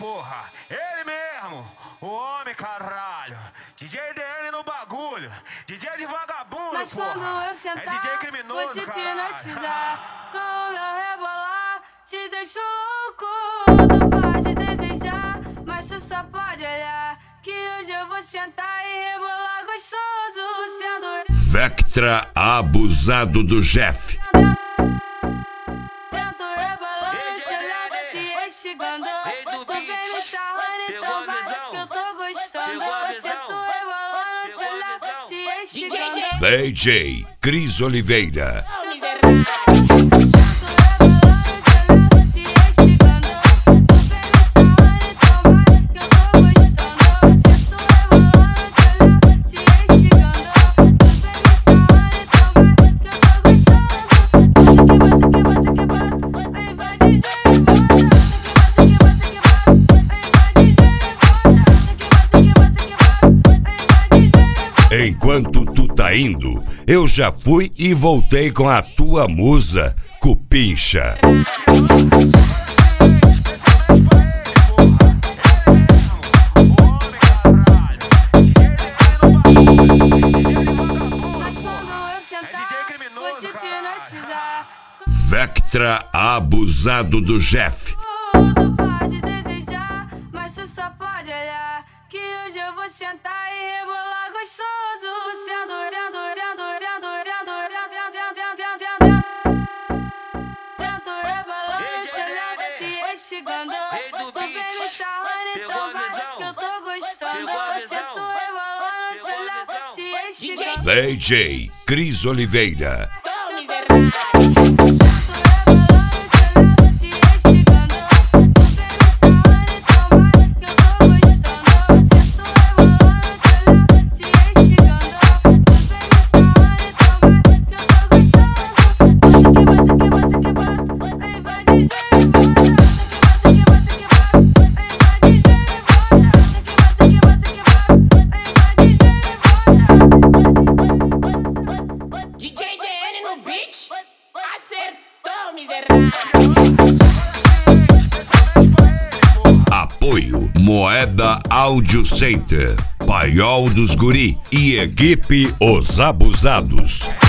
porra, ele mesmo, o homem, caralho. DJ DN no bagulho, DJ de vagabundo, mas porra. Quando eu sentar, é DJ criminoso, vou te hipnotizar. Com o meu rebolar, te deixo louco. Tu pode desejar, mas tu só pode olhar. Que hoje eu vou sentar e rebolar gostoso. Sendo Vectra abusado do Jeff. Tento rebolando, te olhando, te instigando. Tu vem me sarrando, então vai que eu tô gostando. Sento rebolando, te olhando, te instigando. DJ Cris Oliveira. Enquanto tu tá indo, eu já fui e voltei com a tua musa, Cupincha. Vectra abusado do Jeff. Tu pode desejar, mas tu só pode olhar. Que hoje eu vou sentar e rebolar gostoso. Tento rebolando, te olhando, te instigando. Tu vem me sarrando, então vai que eu tô gostando. Sento rebolando, te olhando, te instigando. DJ Cris Oliveira. Apoio Moeda Audio Center, Paiol dos Guri e equipe Os Abusados.